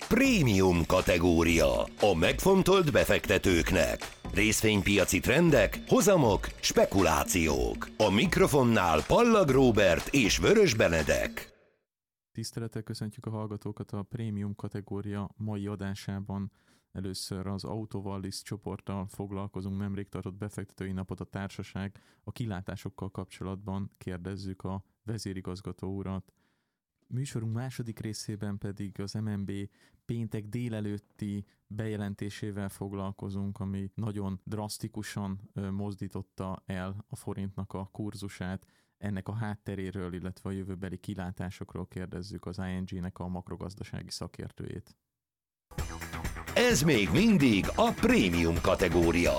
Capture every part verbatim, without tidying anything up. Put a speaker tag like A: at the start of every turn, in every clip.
A: Prémium kategória. A megfontolt befektetőknek. Részvénypiaci trendek, hozamok, spekulációk. A mikrofonnál Pallag Róbert és Vörös Benedek.
B: Tisztelettel köszöntjük a hallgatókat a Prémium kategória mai adásában. Először az Autovallis csoporttal foglalkozunk, nemrég tartott befektetői napot a társaság. A kilátásokkal kapcsolatban kérdezzük a vezérigazgató urat. Műsorunk második részében pedig az em en bé péntek délelőtti bejelentésével foglalkozunk, ami nagyon drasztikusan mozdította el a forintnak a kurzusát. Ennek a hátteréről, illetve a jövőbeli kilátásokról kérdezzük az i en gé-nek a makrogazdasági szakértőjét.
A: Ez még mindig a Prémium kategória.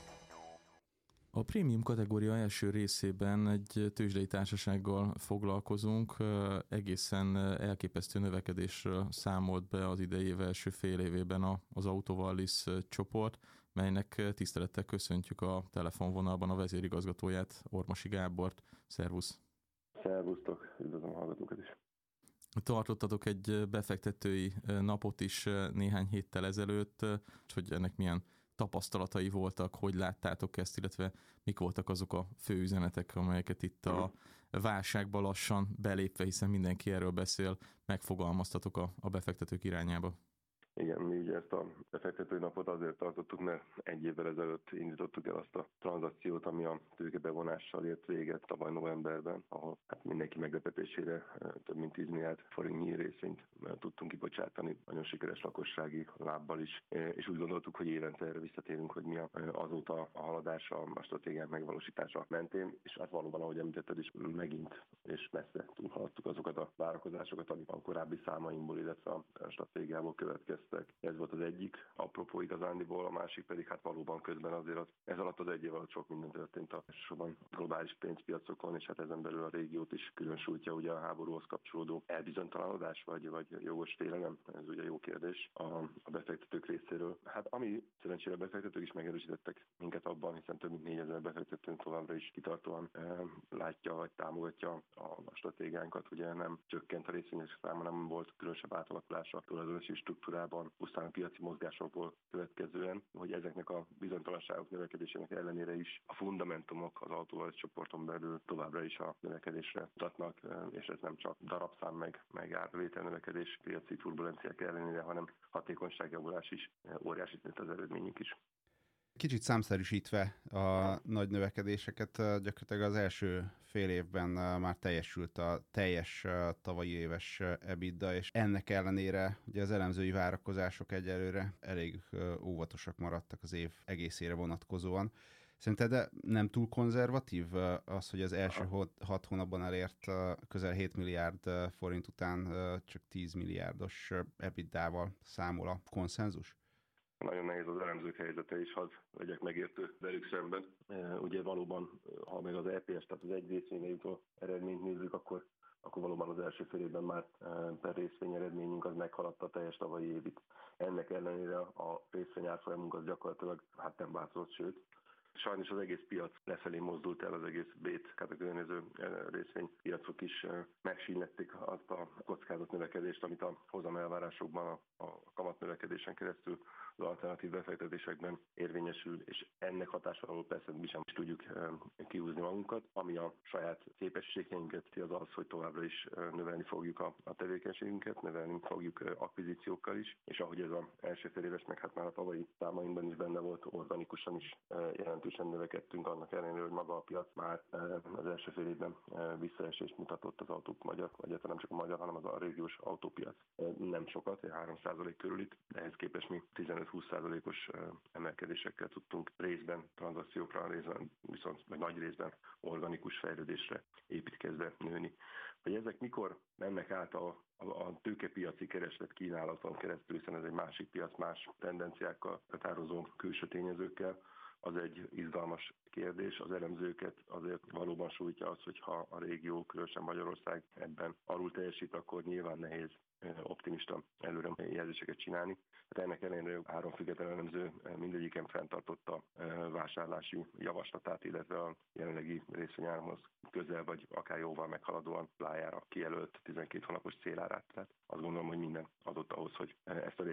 B: A Prémium kategória első részében egy tőzsdei társasággal foglalkozunk. Egészen elképesztő növekedésről számolt be az idei év első fél évében az Autovallis csoport, melynek tisztelettel köszöntjük a telefonvonalban a vezérigazgatóját, Ormosi Gábort. Szervusz!
C: Szervusztok! Üdvözlöm a hallgatókat is!
B: Tartottatok egy befektetői napot is néhány héttel ezelőtt, hogy ennek milyen tapasztalatai voltak, hogy láttátok ezt, illetve mik voltak azok a fő üzenetek, amelyeket itt a válságba lassan belépve, hiszen mindenki erről beszél, megfogalmaztatok a, a befektetők irányába.
C: Igen, mi ugye ezt a befektetői napot azért tartottuk, mert egy évvel ezelőtt indítottuk el azt a tranzakciót, ami a tőkebevonással ért véget tavaly novemberben, ahol hát mindenki meglepetésére több mint tíz milliárd forintnyi részvényt tudtunk kibocsátani, nagyon sikeres lakossági lábbal is, és úgy gondoltuk, hogy évente erre visszatérünk, hogy mi azóta a haladás, a stratégiák megvalósítása mentén, és hát valóban, ahogy említetted is, megint és messze túlhaladtuk azokat a várakozásokat, amik a korábbi számainkból, illetve a stratégiából következtek. Ez volt az egyik apropó igazándiból, a másik pedig hát valóban közben azért az, ez alatt az egy év alatt sok minden történt a soban globális pénzpiacokon, és hát ezen belül a régiót is külön sújtja ugye a háborúhoz kapcsolódó elbizonytalanodás, vagy, vagy jogos félelem, ez ugye jó kérdés a, a befektetők részéről. Hát ami szerencsére a befektetők is megerősítettek minket abban, hiszen több mint négyezer befektetőnk továbbra is kitartóan e, látja vagy támogatja a, a stratégiánkat, ugye nem csökkent a részvényes száma, nem volt különösebb átalakulása a tulajdonosi struktúrában, pusztán a piaci mozgásokból következően, hogy ezeknek a bizonytalanságok növekedésének ellenére is a fundamentumok az Autovallis csoporton belül továbbra is a növekedésre mutatnak, és ez nem csak darabszám meg, meg árbevétel növekedés, piaci turbulenciák ellenére, hanem hatékonyságjavulás is, óriási az eredményünk is.
D: Kicsit számszerűsítve a nagy növekedéseket, gyakorlatilag az első fél évben már teljesült a teljes tavalyi éves EBITDA, és ennek ellenére ugye az elemzői várakozások egyelőre elég óvatosak maradtak az év egészére vonatkozóan. Szerinted nem túl konzervatív az, hogy az első hat hónapban elért közel hét milliárd forint után csak tíz milliárdos EBITDA-val számol a konszenzus?
C: Nagyon nehéz az elemzők helyzete is, hadd legyek megértő velük szemben. Ugye valóban, ha meg az é pé es, tehát az egy részvényre jutó eredményt nézzük, akkor, akkor valóban az első fél évben már per részvény eredményünk az meghaladta a teljes tavalyi évit. Ennek ellenére a részvény árfolyamunk az gyakorlatilag hát nem változott, sőt, sajnos az egész piac lefelé mozdult el, az egész bét, hát a környező részvénypiacok is megsínlették azt a kockázatnövekedést, amit a hozamelvárásokban, a, a kamatnövekedésen keresztül az alternatív befektetésekben érvényesül, és ennek hatásáról persze mi sem is tudjuk kihúzni magunkat. Ami a saját képességeinket az az, hogy továbbra is növelni fogjuk a, a tevékenységünket, növelni fogjuk akvizíciókkal is, és ahogy ez az első fél éves, meg hát már a tavalyi számainkban is benne volt, organikusan is jelentősen növekedtünk, annak ellenére, hogy maga a piac már az első fél évben visszaesést mutatott az autók magyar, vagy nem csak a magyar, hanem az a régiós autópiac. Nem sokat, három százalék körül itt, de ehhez képest mi tizenöt-húsz százalékos emelkedésekkel tudtunk részben tranzakciókra, részben viszont vagy nagy részben organikus fejlődésre építkezve nőni. Hogy ezek mikor mennek át a a tőkepiaci kereslet kínálaton keresztül, hiszen ez egy másik piac, más tendenciákkal határozó külső tényezőkkel, az egy izgalmas kérdés. Az elemzőket azért valóban sújtja az, hogyha a régió, különösen Magyarország ebben alul teljesít, akkor nyilván nehéz optimista előre jelzéseket csinálni. Hát ennek ellenére három független elemző mindegyiken fenntartotta vásárlási javaslatát, illetve a jelenlegi részvényárhoz közel vagy akár jóval meghaladóan lájára kijelölt tizenkét hónapos célárát. Tehát azt gondolom, hogy minden adott ahhoz, hogy ezt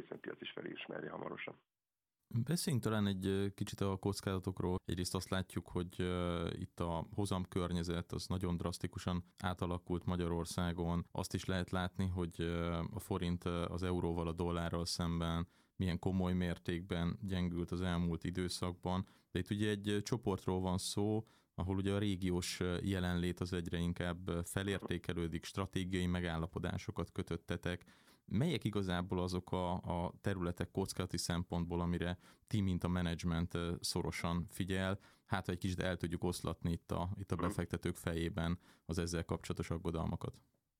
C: részvénypiac is felismeri hamarosan.
B: Beszéljünk talán egy kicsit a kockázatokról. Egyrészt azt látjuk, hogy uh, itt a hozamkörnyezet az nagyon drasztikusan átalakult Magyarországon. Azt is lehet látni, hogy uh, a forint uh, az euróval, a dollárral szemben milyen komoly mértékben gyengült az elmúlt időszakban. De itt ugye egy csoportról van szó, ahol ugye a régiós jelenlét az egyre inkább felértékelődik, stratégiai megállapodásokat kötöttetek. Melyek igazából azok a, a területek kockázati szempontból, amire ti, mint a menedzsment szorosan figyel, hát ha egy kicsit el tudjuk oszlatni itt a, itt a befektetők fejében az ezzel kapcsolatos aggodalmakat?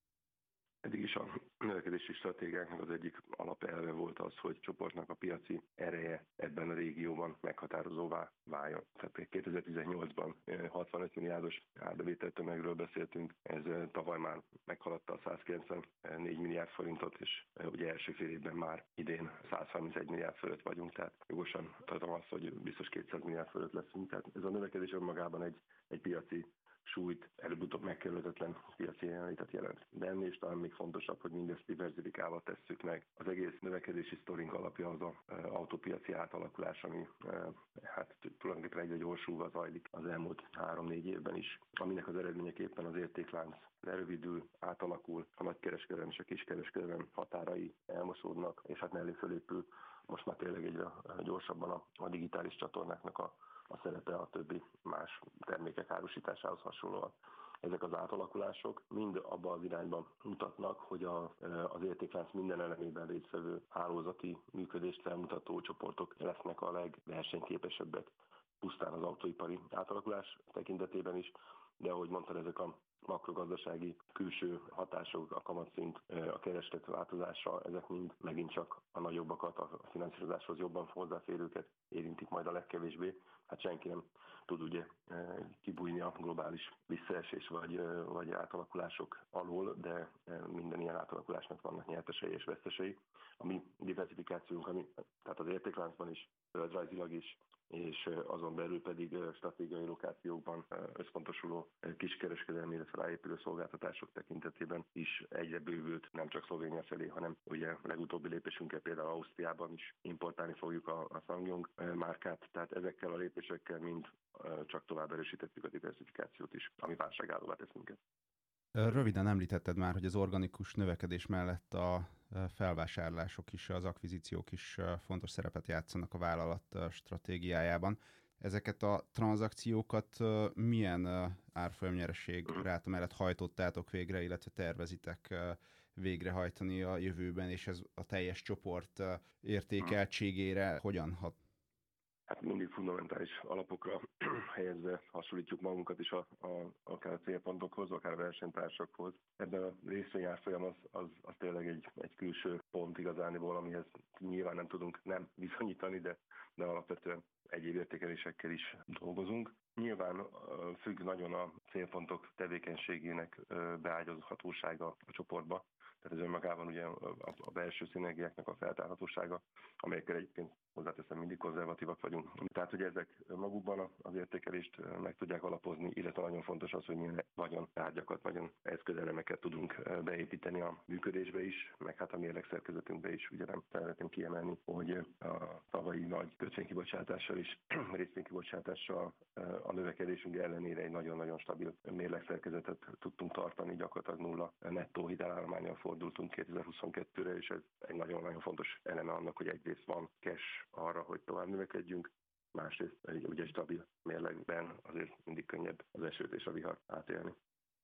C: Eddig is a növekedési stratégiáknak az egyik alapelve volt az, hogy csoportnak a piaci ereje ebben a régióban meghatározóvá váljon. Tehát kétezer-tizennyolcban hatvanöt milliárdos árbevételtömegről beszéltünk, ez tavaly már meghaladta a százkilencvennégy milliárd forintot, és ugye első fél évben már idén százharmincegy milliárd fölött vagyunk, tehát jogosan tartom azt, hogy biztos kétszáz milliárd fölött leszünk. Tehát ez a növekedés önmagában egy, egy piaci súlyt, előbb-utóbb megkerülhetetlen piaci jelenlétet jelent. De ennél is talán még fontosabb, hogy mindezt diversifikálva tesszük meg. Az egész növekedési sztorink alapja az az e, autópiaci átalakulás, ami e, hát tulajdonképpen egyre gyorsulva zajlik az elmúlt három-négy évben is, aminek az eredményeképpen az értéklánc lerövidül, átalakul, a nagykereskedelem és a kiskereskedelem határai elmosódnak, és hát mellé fölépül most már tényleg egyre gyorsabban a, a digitális csatornáknak a a szerepe a többi más termékek árusításához hasonlóan. Ezek az átalakulások mind abban az irányban mutatnak, hogy a, az értéklánc minden elemében résztvevő hálózati működést felmutató csoportok lesznek a legversenyképesebbek, pusztán az autóipari átalakulás tekintetében is, de ahogy mondtad, ezek a makrogazdasági külső hatások, a kamatszint, a kereslet változása, ezek mind megint csak a nagyobbakat, a finanszírozáshoz jobban hozzáférőket érintik majd a legkevésbé. Hát senki nem tud ugye kibújni a globális visszaesés vagy, vagy átalakulások alól, de minden ilyen átalakulásnak vannak nyertesei és vesztesei. A mi diversifikációnk, ami, tehát az értékláncban is, földrajzilag is, és azon belül pedig stratégiai lokációkban összpontosuló kiskereskedelmi, illetve ráépülő szolgáltatások tekintetében is egyre bővült, nem csak Szlovénia felé, hanem ugye legutóbbi lépésünkkel például Ausztriában is importálni fogjuk a, a Sangyong márkát, tehát ezekkel a lépésekkel mind csak tovább erősítettük a diversifikációt is, ami válságállóvá tesz minket.
D: Röviden említetted már, hogy az organikus növekedés mellett a felvásárlások is, az akvizíciók is fontos szerepet játszanak a vállalat stratégiájában. Ezeket a tranzakciókat milyen árfolyamnyereség ráta mellett hajtottátok végre, illetve tervezitek végrehajtani a jövőben, és ez a teljes csoport értékeltségére hogyan hat?
C: Hát mindig fundamentális alapokra helyezve hasonlítjuk magunkat is a, a, akár a célpontokhoz, akár a versenytársakhoz. Ebben a részvényárfolyam az, az, az tényleg egy, egy külső pont igazániból, amihez nyilván nem tudunk nem bizonyítani, de, de alapvetően egyéb értékelésekkel is dolgozunk. Nyilván függ nagyon a célpontok tevékenységének beágyazhatósága a csoportba. Tehát ez önmagában ugye a belső szinergiáknak a feltárhatósága, amelyekkel egyébként hozzáteszem mindig konzervatívak vagyunk. Tehát, hogy ezek magukban az értékelést meg tudják alapozni, illetve nagyon fontos az, hogy milyen nagyon tárgyakat, nagyon eszközelemeket tudunk beépíteni a működésbe is, meg hát a mérlegszerkezetünkbe is. Ugye nem szeretném kiemelni, hogy a tavalyi nagy kötvénykibocsátással is, részvénykibocsátással a növekedésünk ellenére egy nagyon-nagyon stabil mérlegszerkezetet tudtunk tartani, gyakorlatilag nulla nettó hitelállománnyal fordultunk kétezer-huszonkettőre, és ez egy nagyon-nagyon fontos eleme annak, hogy egyrészt van cash arra, hogy tovább növekedjünk, másrészt egy ugye stabil mérlegben azért mindig könnyebb az esőt és a vihart átélni.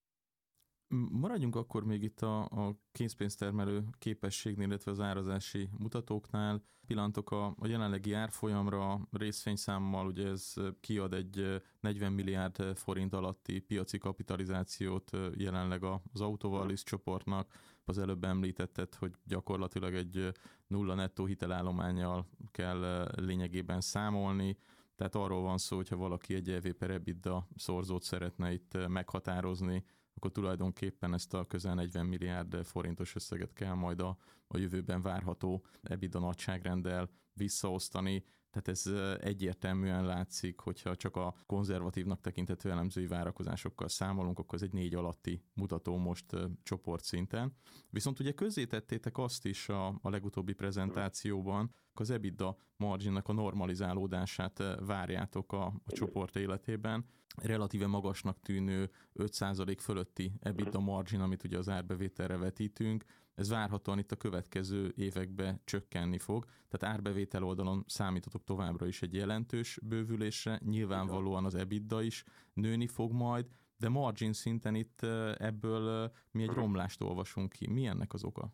B: Maradjunk akkor még itt a, a készpénztermelő képességnél, illetve az árazási mutatóknál. Pillantok a, a jelenlegi árfolyamra, részvényszámmal, ugye ez kiad egy negyven milliárd forint alatti piaci kapitalizációt jelenleg az Autovalis csoportnak. Az előbb említetted, hogy gyakorlatilag egy nulla nettó hitelállománnyal kell lényegében számolni. Tehát arról van szó, hogyha valaki egy E V per EBITDA szorzót szeretne itt meghatározni, akkor tulajdonképpen ezt a közel negyven milliárd forintos összeget kell majd a, a jövőben várható EBITDA nagyságrenddel visszaosztani. Tehát ez egyértelműen látszik, hogyha csak a konzervatívnak tekinthető elemzői várakozásokkal számolunk, akkor ez egy négy alatti mutató most csoportszinten. Viszont ugye közzétettétek azt is a, a legutóbbi prezentációban, az EBITDA marginnak a normalizálódását várjátok a, a csoport életében. Relatíve magasnak tűnő öt százalék fölötti EBITDA margin, amit ugye az árbevételre vetítünk, ez várhatóan itt a következő években csökkenni fog. Tehát árbevétel oldalon számítotok továbbra is egy jelentős bővülésre, nyilvánvalóan az EBITDA is nőni fog majd, de margin szinten itt ebből mi egy romlást olvasunk ki. Mi ennek az oka?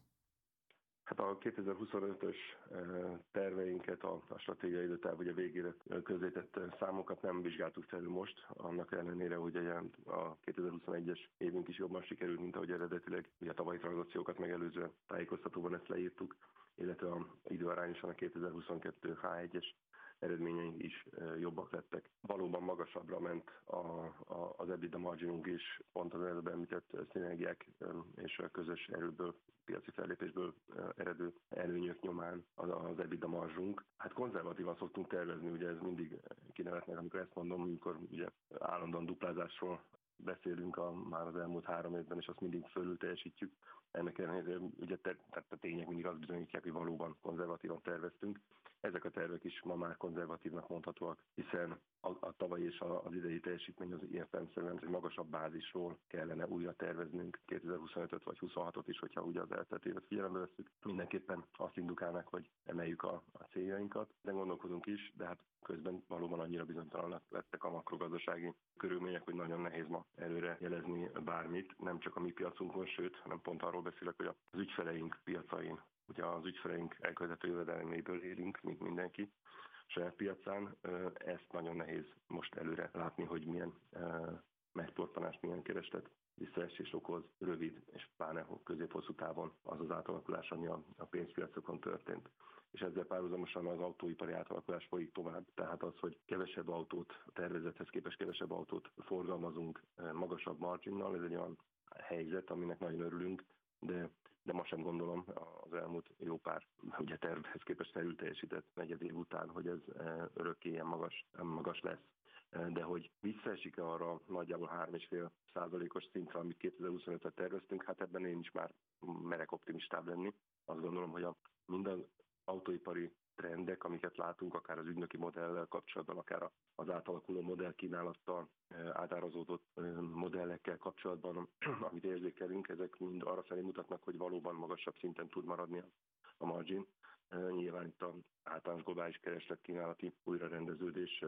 C: Hát a kétezer-huszonötös terveinket, a, a stratégiai időtáv ugye végére közzétett számokat nem vizsgáltuk felül most, annak ellenére, hogy a kétezer-huszonegyes évünk is jobban sikerült, mint ahogy eredetileg ugye a tavalyi tranzakciókat megelőző tájékoztatóban ezt leírtuk, illetve a, időarányosan a kétezer-huszonkettő há egyes eredményeink is jobbak lettek. Valóban magasabbra ment a, a, az EBITDA marginunk is, pont az előbb említett szinergiák és a közös erőből, piaci fellépésből eredő előnyök nyomán az, az EBITDA marzsunk. Hát konzervatívan szoktunk tervezni, ugye ez mindig kinevetnek, amikor ezt mondom, amikor ugye állandóan duplázásról beszélünk a, már az elmúlt három évben, és azt mindig fölül teljesítjük. Ennek ellenére ugye te, tehát a tények mindig azt bizonyítják, hogy valóban konzervatívan terveztünk. Ezek a tervek is ma már konzervatívnak mondhatóak, hiszen a, a tavalyi és a, az idei teljesítmény az értelemszerűen egy magasabb bázisról kellene újra terveznünk kétezer-huszonötöt vagy huszonhatot is, hogyha ugye az eltelt évet figyelembe veszük. Mindenképpen azt indukálnak, hogy emeljük a, a céljainkat, de gondolkodunk is, de hát közben valóban annyira bizonytalanak lettek a makrogazdasági körülmények, hogy nagyon nehéz ma előre jelezni bármit, nem csak a mi piacunkon, sőt, hanem pont arról beszélek, hogy az ügyfeleink piacain, ugye az ügyfeleink elkövethető jövedelméből élünk, mint mindenki saját piacán, ezt nagyon nehéz most előre látni, hogy milyen megtorpanás, milyen kereslet visszaesés okoz rövid és pláne közép-hosszú távon az az átalakulás, ami a, a pénzpiacokon történt. És ezzel párhuzamosan az autóipari átalakulás folyik tovább. Tehát az, hogy kevesebb autót, a tervezethez képest kevesebb autót forgalmazunk magasabb marginnal, ez egy olyan helyzet, aminek nagyon örülünk, de, de ma sem gondolom az elmúlt jó pár ugye tervhez képest felül teljesített negyed év után, hogy ez örökké ilyen magas, magas lesz. De hogy visszaesik-e arra nagyjából három egész öt százalékos szintre, amit kétezer-huszonötre terveztünk, hát ebben én is már merek optimistább lenni. Azt gondolom, hogy a minden autóipari trendek, amiket látunk, akár az ügynöki modellel kapcsolatban, akár az átalakuló modellkínálattal, átárazódott modellekkel kapcsolatban, amit érzékelünk, ezek mind arra felé mutatnak, hogy valóban magasabb szinten tud maradni a margin. Nyilván itt az általános globális keresletkínálati újrarendeződés,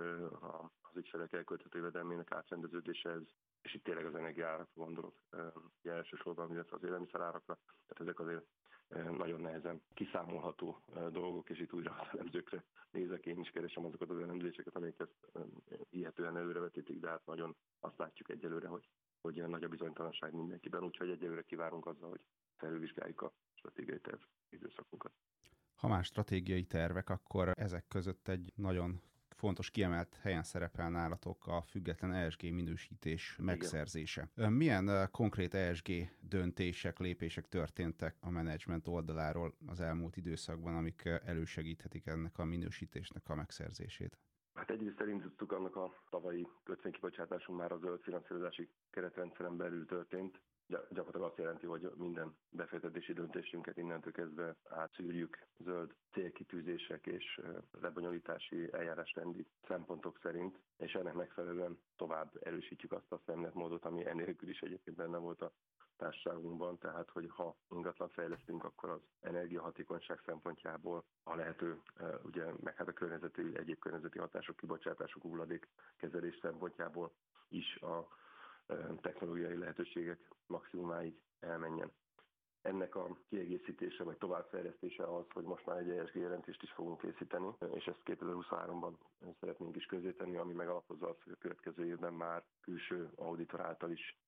C: az ügyfelek elkölthető jövedelmének átrendeződése, ez, és itt tényleg az energiaárakra gondolok, ugye elsősorban, illetve az élelmiszerárakra, tehát ezek azért nagyon nehezen kiszámolható dolgok, és itt újra az elemzőkre nézek, én is keresem azokat az elemzéseket, amelyek ezt hihetően előrevetítik, de hát nagyon azt látjuk egyelőre, hogy, hogy nagy a bizonytalanság mindenkiben, úgyhogy egyelőre kivárunk azzal, hogy felülvizsgáljuk a stratégiai terv időszakunkat.
D: Ha már stratégiai tervek, akkor ezek között egy nagyon fontos kiemelt helyen szerepel nálatok a független E S G minősítés megszerzése. Igen. Milyen konkrét E S G döntések, lépések történtek a menedzsment oldaláról az elmúlt időszakban, amik elősegíthetik ennek a minősítésnek a megszerzését?
C: Hát egyrészt elindítottuk annak a tavalyi kötvénykibocsátásunk már a zöld finanszírozási keretrendszeren belül történt. Gyakorlatilag azt jelenti, hogy minden befektetési döntésünket innentől kezdve átszűrjük zöld célkitűzések és lebonyolítási eljárásrendi szempontok szerint, és ennek megfelelően tovább erősítjük azt a szemléletmódot, ami enélkül is egyébként benne volt a társaságunkban, tehát hogy ha ingatlan fejlesztünk, akkor az energiahatékonyság szempontjából a lehető, ugye, meg hát a környezeti, egyéb környezeti hatások, kibocsátások, hulladék kezelés szempontjából is a technológiai lehetőségek maximumáig elmenjen. Ennek a kiegészítése vagy továbbfejlesztése az, hogy most már egy E S G jelentést is fogunk készíteni, és ezt kétezer-huszonháromban szeretnénk is közzétenni, ami megalapozza azt, hogy a következő évben már külső auditor által is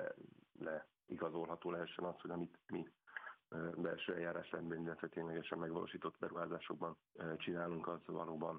C: leigazolható lehessen az, hogy amit mi belső eljárásrendben, illetve ténylegesen megvalósított beruházásokban csinálunk, az valóban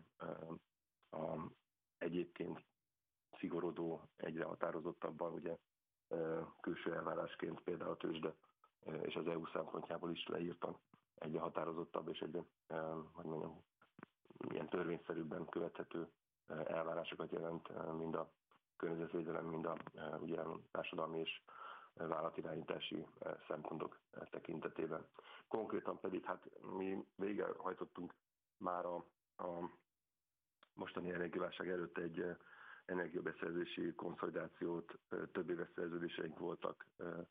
C: a egyébként szigorodó, egyre határozottabban, ugye külső elvárásként például a tőzsde és az E U szempontjából is leírtan egyre határozottabb és egyre, hogy mondjam, ilyen törvényszerűbben követhető elvárásokat jelent mind a környezetvédelem, mind a ugye, társadalmi és vállalatirányítási szempontok tekintetében. Konkrétan pedig hát mi végrehajtottunk már a, a mostani energiaválság előtt egy energiabeszerzési konszolidációt, több éves szerződéseink voltak,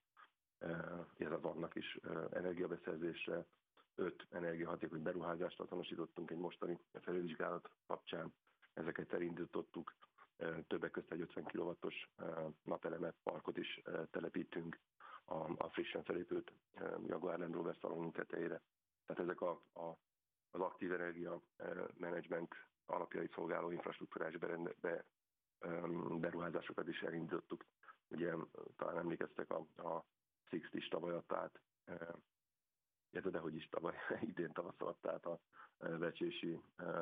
C: illetve vannak is energiabeszerzésre. Öt energiahatékony beruházást azonosítottunk egy mostani felülvizsgálat kapcsán. Ezeket elindítottuk. Többek között egy ötven kilowattos napeleme parkot is telepítünk a, a frissen felépült Jaguar Land Rover szalonunk tetejére. Tehát ezek a, a, az aktív energia menedzsment alapjait szolgáló infrastruktúrás be, beruházásokat is elindítottuk. Ugye talán emlékeztek a, a Sixt is tavaly adta át, illetve dehogy is tavaly, idén tavasszal adta át a Vecsési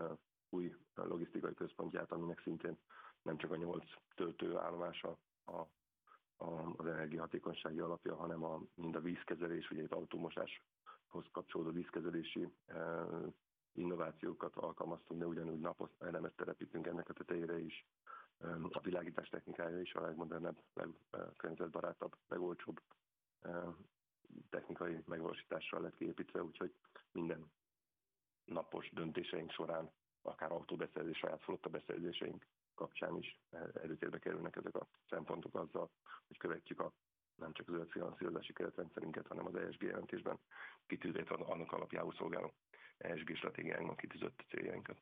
C: új logisztikai központját, aminek szintén nem csak a nyolc töltőállomása a, a, az energiahatékonysági alapja, hanem a, mind a vízkezelés, ugye itt autómosáshoz kapcsolódó vízkezelési e, innovációkat alkalmaztunk, de ugyanúgy napos elemet telepítünk ennek a tetejére is. E, a világítás technikája is a legmodernebb, legkörnyezetbarátabb, legolcsóbb e, technikai megvalósítással lett kiépítve, úgyhogy minden napos döntéseink során, akár autóbeszerzés, saját flotta beszerzéseink kapcsán is előtérbe kerülnek ezek a szempontok azzal, hogy követjük a nem csak zöld finanszírozási keretrendszerünket, hanem az E S G jelentésben kitűzött, annak alapjául szolgáló E S G stratégiánkban kitűzött céljainkat.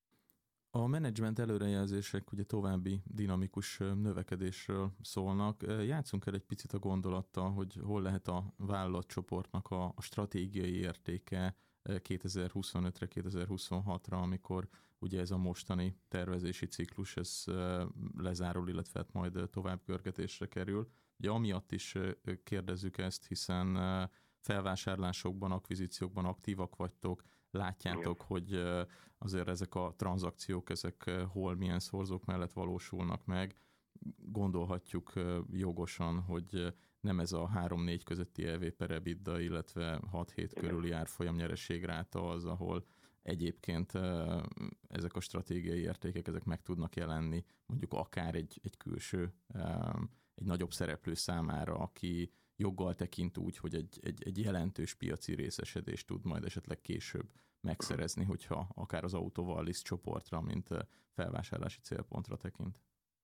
B: A menedzsment előrejelzések ugye további dinamikus növekedésről szólnak. Játszunk el egy picit a gondolattal, hogy hol lehet a vállalatcsoportnak a, a stratégiai értéke kétezer-huszonötre, kétezer-huszonhatra, amikor ugye ez a mostani tervezési ciklus ez lezárul, illetve hát majd tovább görgetésre kerül. Ugye amiatt is kérdezzük ezt, hiszen felvásárlásokban, akvizíciókban aktívak vagytok, látjátok, igen, hogy azért ezek a tranzakciók, ezek hol, milyen szorzók mellett valósulnak meg. Gondolhatjuk jogosan, hogy nem ez a három-négy közötti E V per EBITDA, illetve hat-hét körüli árfolyam nyereségráta az, ahol egyébként ezek a stratégiai értékek ezek meg tudnak jelenni, mondjuk akár egy, egy külső, egy nagyobb szereplő számára, aki joggal tekint úgy, hogy egy, egy, egy jelentős piaci részesedést tud majd esetleg később megszerezni, hogyha akár az Autovallis csoportra, mint felvásárlási célpontra tekint.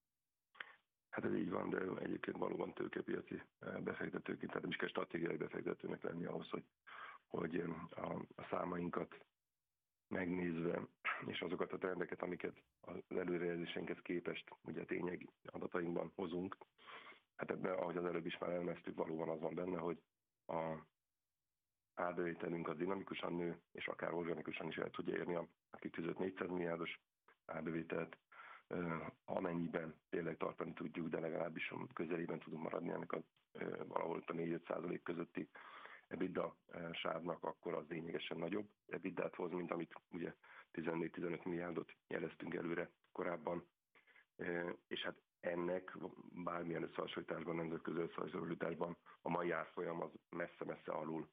C: Hát ez így van, de egyébként valóban tőkepiaci befektetőként, tehát nem is kell stratégiai befektetőnek lenni ahhoz, hogy, hogy a, a számainkat megnézve, és azokat a trendeket, amiket az előrejelzéseinkhez képest ugye tényleg adatainkban hozunk, hát ebben, ahogy az előbb is már elmeztük, valóban az van benne, hogy a árbevételünk az dinamikusan nő, és akár organikusan is el tudja érni a, a kitűzött négyszáz milliárdos árbevételt, amennyiben tényleg tartani tudjuk, de legalábbis közelében tudunk maradni ennek a valahol a négy-öt százalék közötti EBITDA sávnak, akkor az lényegesen nagyobb EBITDA-t hoz, mint amit ugye tizennégy-tizenöt milliárdot jeleztünk előre korábban. És hát ennek bármilyen összehasonlításban, nemzetközi összehasonlításban a mai árfolyam az messze-messze alul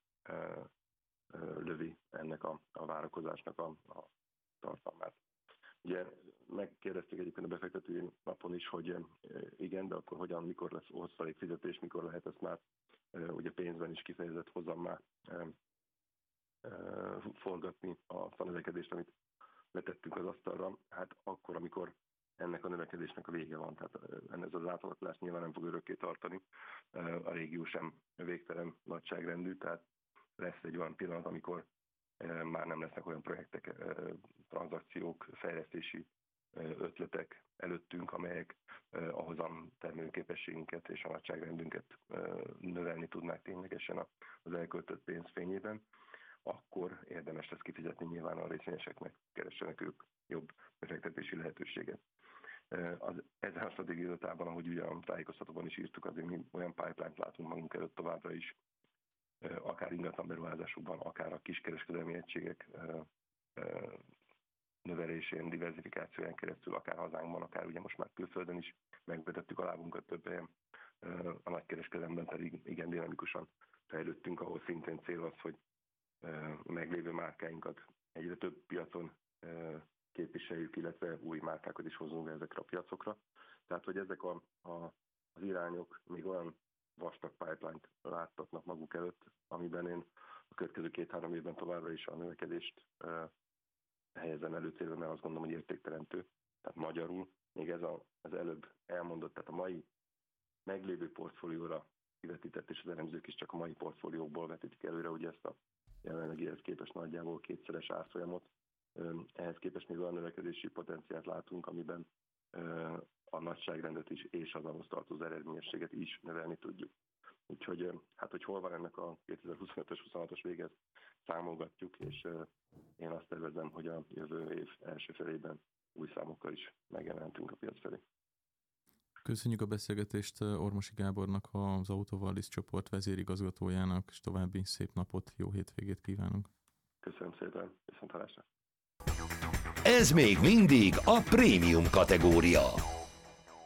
C: lövi ennek a, a várakozásnak a, a tartalmát. Ugye megkérdezték egyébként a befektetői napon is, hogy igen, de akkor hogyan, mikor lesz osztalék fizetés, mikor lehet ezt már ugye pénzben is kifejezett hozammá forgatni azt a növekedést, amit letettünk az asztalra. Hát akkor, amikor ennek a növekedésnek a vége van, tehát ez az átalakulás nyilván nem fog örökké tartani, a régió sem végtelen nagyságrendű, tehát lesz egy olyan pillanat, amikor már nem lesznek olyan projektek, tranzakciók, fejlesztési ötletek előttünk, amelyek ahhoz a termelőképességünket és a nagyságrendünket növelni tudnák ténylegesen az elköltött pénz fényében, akkor érdemes lesz kifizetni nyilván a részvényeseknek, keressenek ők jobb befektetési lehetőséget. Az, ezen a stratégiai adatában, ahogy ugye a tájékoztatóban is írtuk, azért mi olyan pipeline-t látunk magunk előtt továbbra is, akár ingatlan beruházásukban, akár a kiskereskedelmi egységek növelésén, diversifikációján keresztül, akár hazánkban, akár ugye most már külföldön is megvetettük a lábunkat több helyen. A nagykereskedelemben pedig igen dinamikusan fejlődtünk, ahol szintén cél az, hogy meglévő márkáinkat egyre több piacon képviseljük, illetve új márkákat is hozunk ezekre a piacokra. Tehát, hogy ezek a, a, az irányok még olyan vastag pipeline-t láttatnak maguk előtt, amiben én a következő két-három évben továbbra is a növekedést uh, helyezem előtérbe, mert azt gondolom, hogy értékteremtő. Tehát magyarul még ez a, az előbb elmondott, tehát a mai meglévő portfólióra kivetített, és az elemzők is csak a mai portfóliókból vetítik előre, ugye ezt a jelenlegihez képest nagyjából kétszeres árfolyamot. Ehhez képest még olyan növekedési potenciált látunk, amiben a nagyságrendet is és az ahhoz tartozó eredményességet is növelni tudjuk. Úgyhogy hát, hogy hol van ennek a kétezer-huszonötös huszonhatos végez, számolgatjuk, és én azt tervezem, hogy a jövő év első felében új számokkal is megjelentünk a piac felé.
B: Köszönjük a beszélgetést Ormosi Gábornak, az Autovallis csoport vezérigazgatójának, és további szép napot, jó hétvégét kívánunk.
C: Köszönöm szépen, viszontlátásra.
A: Ez még mindig a prémium kategória.